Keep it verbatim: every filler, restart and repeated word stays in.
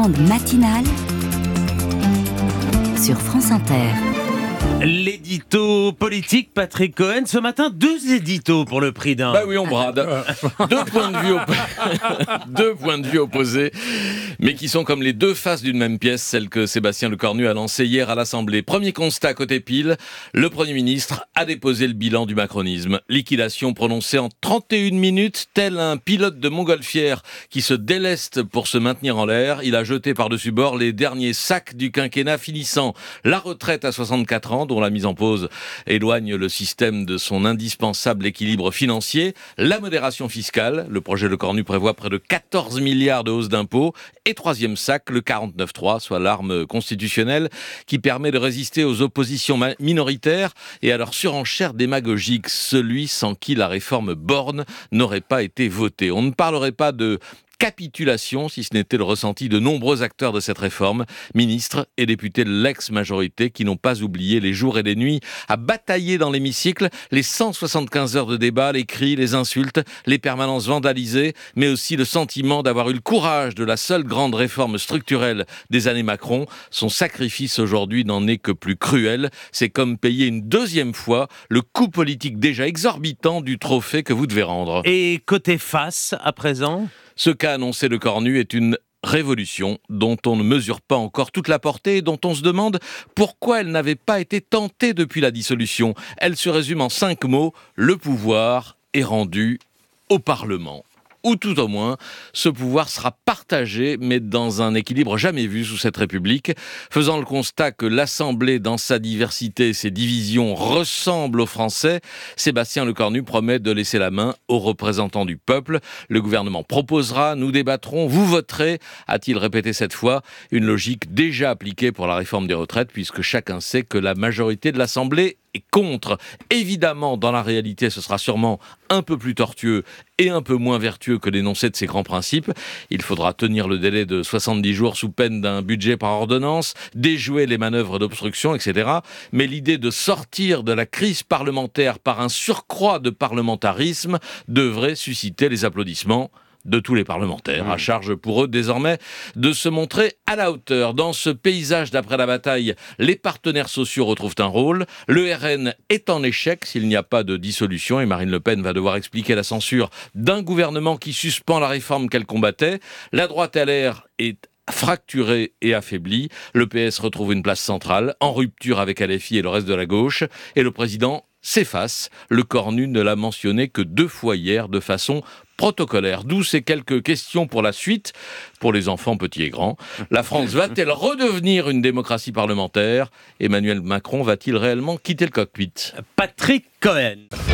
grande matinale sur France Inter. L'édito politique, Patrick Cohen. Ce matin, deux éditos pour le prix d'un. Bah oui, on brade. deux, points de vue oppo... deux points de vue opposés, mais qui sont comme les deux faces d'une même pièce, celle que Sébastien Lecornu a lancée hier à l'Assemblée. Premier constat côté pile, le Premier ministre a déposé le bilan du macronisme. Liquidation prononcée en trente et une minutes, tel un pilote de montgolfière qui se déleste pour se maintenir en l'air. Il a jeté par-dessus bord les derniers sacs du quinquennat finissant. La retraite à soixante-quatre ans, dont la mise en pause éloigne le système de son indispensable équilibre financier, la modération fiscale, le projet Lecornu prévoit près de quatorze milliards de hausse d'impôts, et troisième sac, le quarante-neuf trois, soit l'arme constitutionnelle qui permet de résister aux oppositions minoritaires et à leur surenchère démagogique, celui sans qui la réforme Borne n'aurait pas été votée. On ne parlerait pas de capitulation, si ce n'était le ressenti de nombreux acteurs de cette réforme, ministres et députés de l'ex-majorité qui n'ont pas oublié les jours et les nuits à batailler dans l'hémicycle, les cent soixante-quinze heures de débat, les cris, les insultes, les permanences vandalisées, mais aussi le sentiment d'avoir eu le courage de la seule grande réforme structurelle des années Macron. Son sacrifice aujourd'hui n'en est que plus cruel. C'est comme payer une deuxième fois le coût politique déjà exorbitant du trophée que vous devez rendre. Et côté face, à présent ? Ce qu'a annoncé Lecornu est une révolution dont on ne mesure pas encore toute la portée et dont on se demande pourquoi elle n'avait pas été tentée depuis la dissolution. Elle se résume en cinq mots: le pouvoir est rendu au Parlement. Ou tout au moins, ce pouvoir sera partagé, mais dans un équilibre jamais vu sous cette République. Faisant le constat que l'Assemblée, dans sa diversité et ses divisions, ressemble aux Français, Sébastien Lecornu promet de laisser la main aux représentants du peuple. Le gouvernement proposera, nous débattrons, vous voterez, a-t-il répété cette fois, une logique déjà appliquée pour la réforme des retraites, puisque chacun sait que la majorité de l'Assemblée est contre. Évidemment, dans la réalité, ce sera sûrement un peu plus tortueux et un peu moins vertueux que l'énoncé de ces grands principes. Il faudra tenir le délai de soixante-dix jours sous peine d'un budget par ordonnance, déjouer les manœuvres d'obstruction, et cetera. Mais l'idée de sortir de la crise parlementaire par un surcroît de parlementarisme devrait susciter les applaudissements de tous les parlementaires. À charge pour eux désormais de se montrer à la hauteur. Dans ce paysage d'après la bataille, les partenaires sociaux retrouvent un rôle. Le R N est en échec s'il n'y a pas de dissolution et Marine Le Pen va devoir expliquer la censure d'un gouvernement qui suspend la réforme qu'elle combattait. La droite L R est fracturé et affaibli. Le P S retrouve une place centrale, en rupture avec L F I et le reste de la gauche. Et le président s'efface. Lecornu ne l'a mentionné que deux fois hier de façon protocolaire. D'où ces quelques questions pour la suite, pour les enfants petits et grands. La France va-t-elle redevenir une démocratie parlementaire ? Emmanuel Macron va-t-il réellement quitter le cockpit ? Patrick Cohen.